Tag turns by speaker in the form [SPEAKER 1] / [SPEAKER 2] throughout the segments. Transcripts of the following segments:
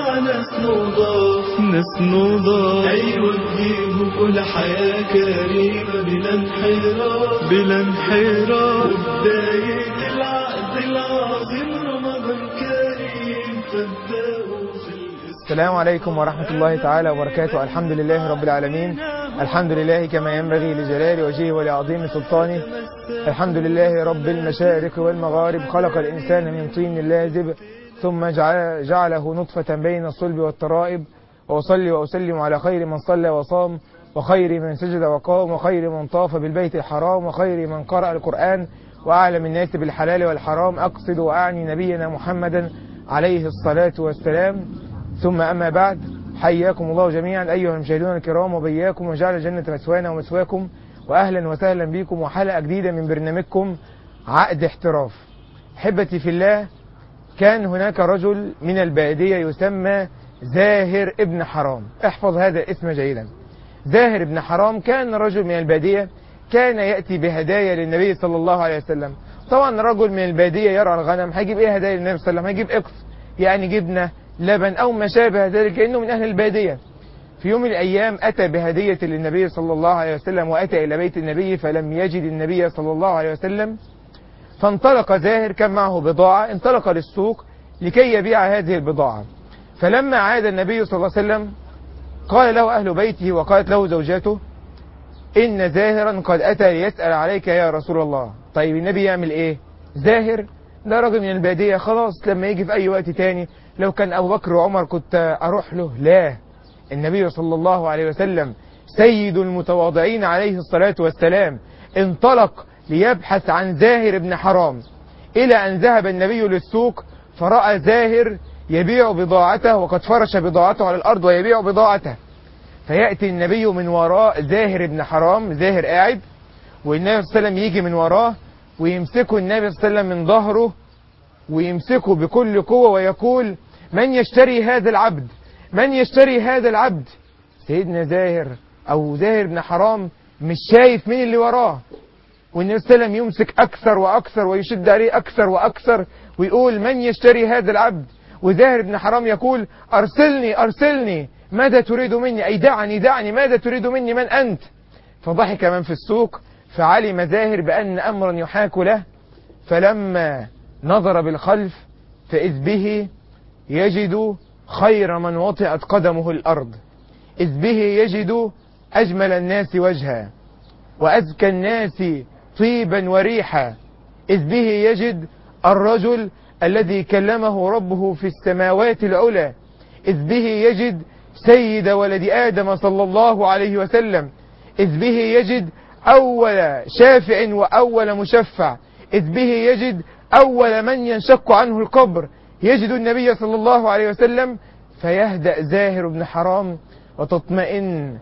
[SPEAKER 1] مع ناس نضاف هيوديه كل حياة كريمة بلا انحراف وبداية العقد العظيم رمضان كريم فابدأوا في
[SPEAKER 2] السلام عليكم ورحمة الله تعالى وبركاته. الحمد لله رب العالمين، الحمد لله كما ينبغي لجلال وجهه ولعظيم سلطانه. الحمد لله رب المشارق والمغارب، خلق الإنسان من طين لازب ثم جعله نطفة بين الصلب والترائب. وأصلي وأسلم على خير من صلى وصام، وخير من سجد وقام، وخير من طاف بالبيت الحرام، وخير من قرأ القرآن، وأعلم الناس بالحلال والحرام. أقصد وأعني نبينا محمدا عليه الصلاة والسلام. ثم أما بعد، حياكم الله جميعا أيها المشاهدون الكرام، وبياكم وجعل الجنة مثوانا ومثواكم، وأهلا وسهلا بكم وحلقة جديدة من برنامجكم عقد احتراف. حبتي في الله، كان هناك رجل من البادية يسمى زاهر ابن حرام. احفظ هذا الاسم جيدا. زاهر ابن حرام كان رجل من البادية، كان يأتي بهدايا للنبي صلى الله عليه وسلم. طبعا رجل من البادية يرعى الغنم، هيجيب ايه هدايا للنبي صلى الله عليه وسلم؟ هيجيب اقص، يعني جبنة، لبن أو ما شابه ذلك، كأنه من أهل البادية. في يوم من الأيام أتى بهدية للنبي صلى الله عليه وسلم، وأتى إلى بيت النبي فلم يجد النبي صلى الله عليه وسلم. فانطلق زاهر، كان معه بضاعة، انطلق للسوق لكي يبيع هذه البضاعة. فلما عاد النبي صلى الله عليه وسلم قال له أهل بيته وقالت له زوجاته: إن زاهرا قد أتى ليسأل عليك يا رسول الله. طيب النبي يعمل إيه؟ زاهر ده راجل من البادية، خلاص لما يجي في أي وقت تاني، لو كان أبو بكر وعمر كنت أروح له. لا، النبي صلى الله عليه وسلم سيد المتواضعين عليه الصلاة والسلام انطلق ليبحث عن زاهر بن حرام، إلى أن ذهب النبي للسوق فرأى زاهر يبيع بضاعته، وقد فرش بضاعته على الأرض ويبيع بضاعته. فيأتي النبي من وراء زاهر بن حرام، زاهر قاعد، والنبي صلى الله عليه وسلم يجي من وراه ويمسكه النبي صلى الله عليه وسلم من ظهره ويمسكه بكل قوة ويقول: من يشتري هذا العبد؟ من يشتري هذا العبد؟ سيدنا زاهر أو زاهر بن حرام مش شايف مين اللي وراه، والنبي صلى الله عليه وسلم يمسك أكثر وأكثر ويشد عليه أكثر وأكثر ويقول: من يشتري هذا العبد؟ وزاهر بن حرام يقول: أرسلني أرسلني، ماذا تريد مني؟ أي دعني دعني، ماذا تريد مني؟ من أنت؟ فضحك من في السوق، فعلم زاهر بأن أمرا يحاك له. فلما نظر بالخلف فإذ به يجد خير من وطئت قدمه الأرض، إذ به يجد أجمل الناس وجها وأزكى الناس طيبا وريحا، إذ به يجد الرجل الذي كلمه ربه في السماوات العلى، إذ به يجد سيد ولد آدم صلى الله عليه وسلم، إذ به يجد أول شافع وأول مشفع، إذ به يجد أول من ينشق عنه القبر، يجد النبي صلى الله عليه وسلم. فيهدأ زاهر بن حرام وتطمئن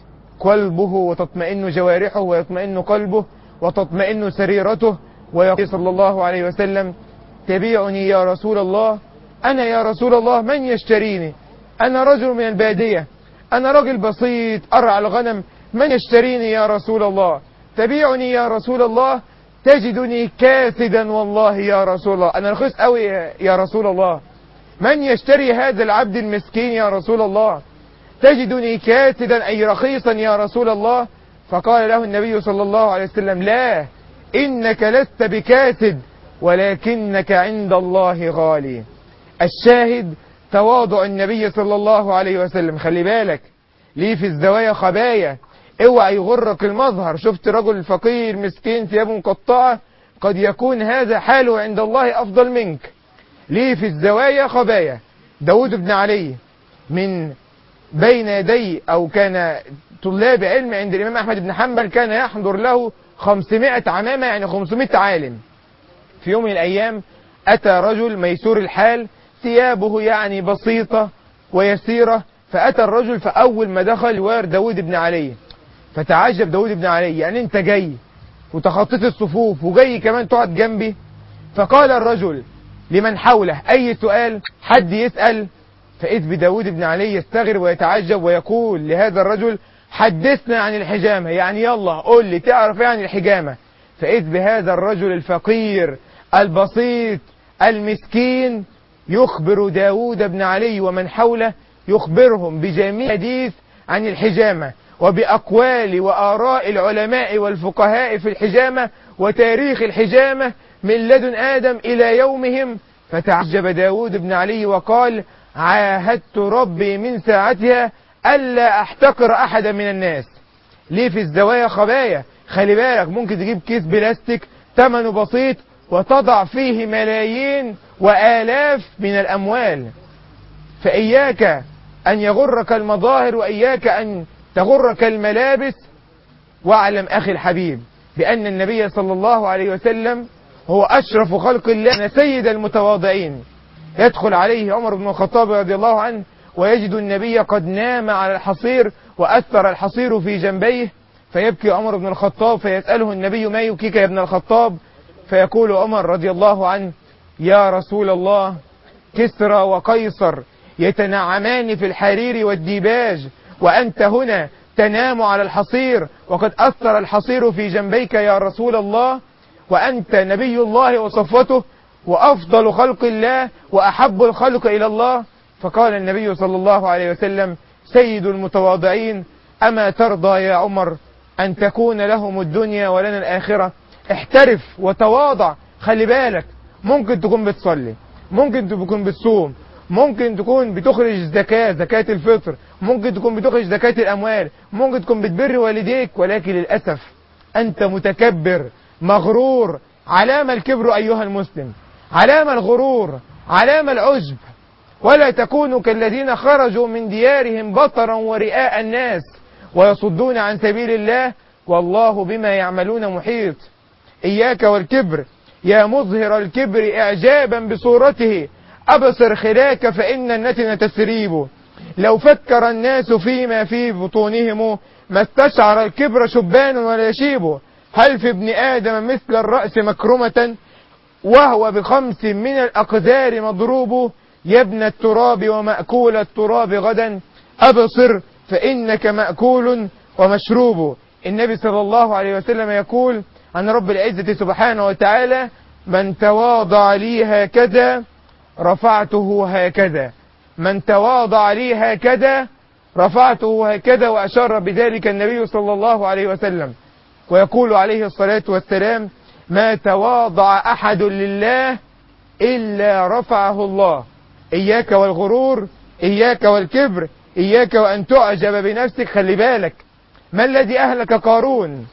[SPEAKER 2] قلبه وتطمئن جوارحه ويطمئن قلبه وتطمئن سريرته، ويقول صلى الله عليه وسلم: تبيعني يا رسول الله، أنا يا رسول الله، من يشتريني؟ أنا رجل من البادية، أنا رجل بسيط أرعى الغنم، من يشتريني يا رسول الله؟ تبيعني يا رسول الله، تجدني كاسدا والله يا رسول الله، أنا رخيص قوي يا رسول الله، من يشتري هذا العبد المسكين يا رسول الله؟ تجدني كاسدا أي رخيصا يا رسول الله. فقال له النبي صلى الله عليه وسلم: لا، إنك لست بكاسد، ولكنك عند الله غالي. الشاهد تواضع النبي صلى الله عليه وسلم. خلي بالك، ليه في الزوايا خبايا، اوعى يغرك المظهر. شفت رجل فقير مسكين ثيابه مقطعة، قد يكون هذا حاله عند الله أفضل منك. ليه في الزوايا خبايا. داود بن علي من بين يدي، أو كان طلاب علم عند الإمام أحمد بن حنبل، كان يحضر له 500 عمامة، يعني 500 عالم. في يوم من الأيام أتى رجل ميسور الحال، ثيابه يعني بسيطة ويسيرة، فأتى الرجل، فأول ما دخل جوار داود بن علي فتعجب داود بن علي: يعني أنت جاي وتخطيت الصفوف وجاي كمان تقعد جنبي؟ فقال الرجل لمن حوله: أي سؤال؟ حد يسأل؟ فإذ بداود بن علي يستغرب ويتعجب ويقول لهذا الرجل: حدثنا عن الحجامة، يعني يلا قول لي تعرف ايه عن الحجامة. فإذ بهذا الرجل الفقير البسيط المسكين يخبر داود بن علي ومن حوله، يخبرهم بجميع حديث عن الحجامة وبأقوال وآراء العلماء والفقهاء في الحجامة وتاريخ الحجامة من لدن آدم إلى يومهم. فتعجب داود بن علي وقال: عاهدت ربي من ساعتها ألا أحتقر أحدا من الناس. ليه في الزوايا خبايا؟ خلي بالك، ممكن تجيب كيس بلاستيك ثمنه بسيط وتضع فيه ملايين وآلاف من الأموال. فإياك أن يغرك المظاهر وإياك أن تغرك الملابس. واعلم أخي الحبيب بأن النبي صلى الله عليه وسلم هو أشرف خلق الله، سيد المتواضعين. يدخل عليه عمر بن الخطاب رضي الله عنه ويجد النبي قد نام على الحصير وأثر الحصير في جنبيه، فيبكي عمر بن الخطاب فيسأله النبي: ما يبكيك يا ابن الخطاب؟ فيقول عمر رضي الله عنه: يا رسول الله، كسرى وقيصر يتنعمان في الحرير والديباج، وأنت هنا تنام على الحصير وقد أثر الحصير في جنبيك يا رسول الله، وأنت نبي الله وصفوته وأفضل خلق الله وأحب الخلق إلى الله. فقال النبي صلى الله عليه وسلم: سيد المتواضعين، أما ترضى يا عمر أن تكون لهم الدنيا ولنا الآخرة؟ احترف وتواضع. خلي بالك، ممكن تكون بتصلي، ممكن تكون بتصوم، ممكن تكون بتخرج زكاة الفطر، ممكن تكون بتخرج زكاة الأموال، ممكن تكون بتبر والديك، ولكن للأسف أنت متكبر مغرور. علام الكبر أيها المسلم، علام الغرور، علام العجب. ولا تكونوا كالذين خرجوا من ديارهم بطرا ورئاء الناس ويصدون عن سبيل الله والله بما يعملون محيط. إياك والكبر يا مظهر الكبر إعجابا بصورته، أبصر خلاك فإن النتن تسريب. لو فكر الناس فيما في بطونهم ما استشعر الكبر شبان ولا يشيب. هل في ابن آدم مثل الرأس مكرمة وهو ب5 من الأقدار مضروب. يا ابن التراب ومأكول التراب غدا، أبصر فإنك مأكول ومشروب. النبي صلى الله عليه وسلم يقول عن رب العزة سبحانه وتعالى: من تواضع لي هكذا رفعته هكذا، من تواضع لي هكذا رفعته هكذا. وأشار بذلك النبي صلى الله عليه وسلم. ويقول عليه الصلاة والسلام: ما تواضع أحد لله إلا رفعه الله. إياك والغرور، إياك والكبر، إياك وأن تعجب بنفسك. خلي بالك، ما الذي أهلك قارون؟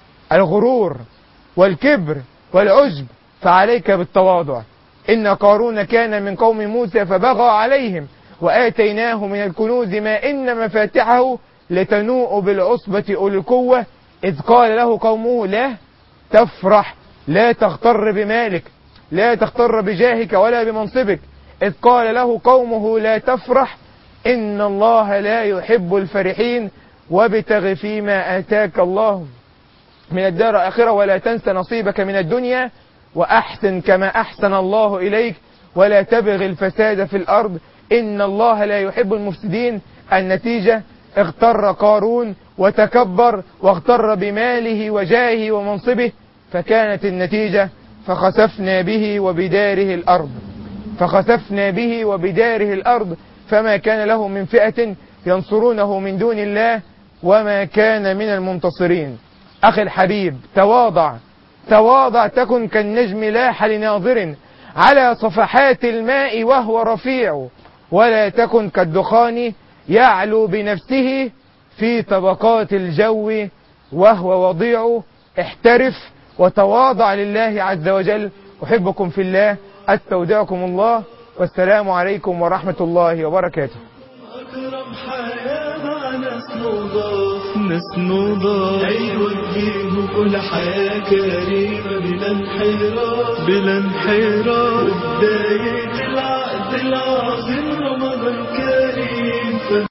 [SPEAKER 2] الغرور والكبر والعجب. فعليك بالتواضع. إن قارون كان من قوم موسى فبغى عليهم وآتيناه من الكنوز ما إن مفاتحه لتنوء بالعصبة أولي القوة إذ قال له قومه: لا تفرح، لا تغتر بمالك، لا تغتر بجاهك ولا بمنصبك. إذ قال له قومه: لا تفرح إن الله لا يحب الفرحين وابتغ فيما آتاك الله من الدار آخرة ولا تنس نصيبك من الدنيا وأحسن كما أحسن الله إليك ولا تبغ الفساد في الأرض إن الله لا يحب المفسدين. النتيجة: اغتر قارون وتكبر واغتر بماله وجاهه ومنصبه، فكانت النتيجة: فخسفنا به وبداره الأرض، فخسفنا به وبداره الأرض فما كان له من فئة ينصرونه من دون الله وما كان من المنتصرين. أخي الحبيب، تواضع، تواضع تكن كالنجم لاح لناظر على صفحات الماء وهو رفيع، ولا تكن كالدخان يعلو بنفسه في طبقات الجو وهو وضيع. احترف وتواضع لله عز وجل. أحبكم في الله، أستودعكم الله، والسلام عليكم ورحمة الله وبركاته.
[SPEAKER 1] أكرم حياة مع ناس نضاف هيوجهوا كل حياة كريمة بلا انحراف وبداية العقد العظيم رمضان كريم.